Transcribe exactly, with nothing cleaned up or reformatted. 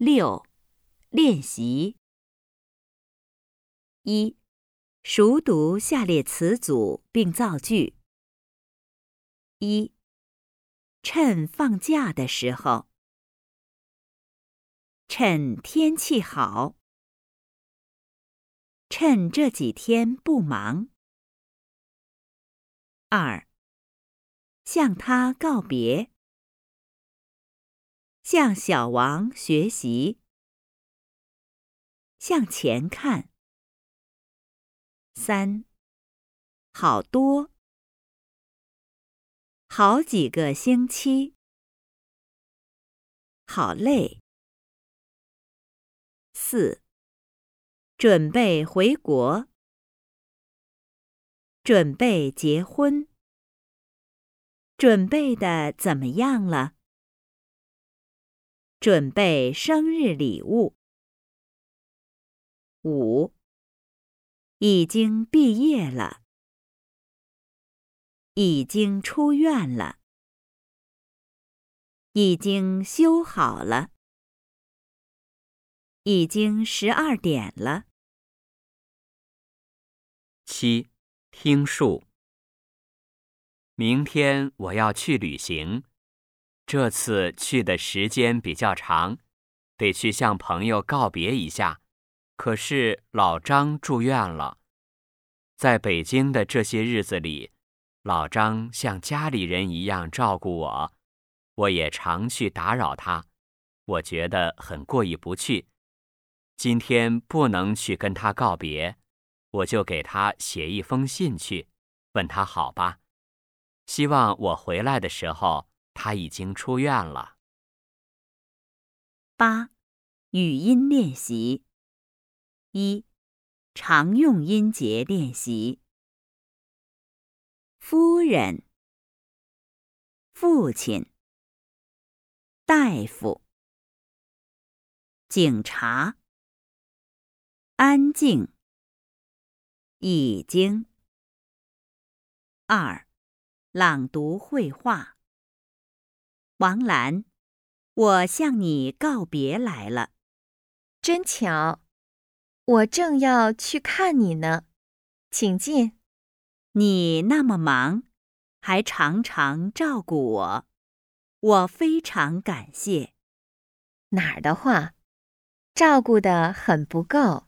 六、练习。一、熟读下列词组并造句。一、趁放假的时候，趁天气好，趁这几天不忙。二、向他告别，向小王学习，向前看。三、好多，好几个星期，好累。四、准备回国，准备结婚，准备的怎么样了？准备生日礼物。五、已经毕业了，已经出院了，已经修好了，已经十二点了。 七、听述。明天我要去旅行，这次去的时间比较长，得去向朋友告别一下。可是老张住院了，在北京的这些日子里，老张像家里人一样照顾我，我也常去打扰他，我觉得很过意不去。今天不能去跟他告别，我就给他写一封信去，问他好吧。希望我回来的时候，他已经出院了。 八、语音练习。一、常用音节练习。夫人、父亲、大夫、警察、安静、已经。二、朗读绘画。王兰，我向你告别来了。 真巧，我正要去看你呢，请进。 你那么忙，还常常照顾我，我非常感谢。 哪儿的话，照顾得很不够。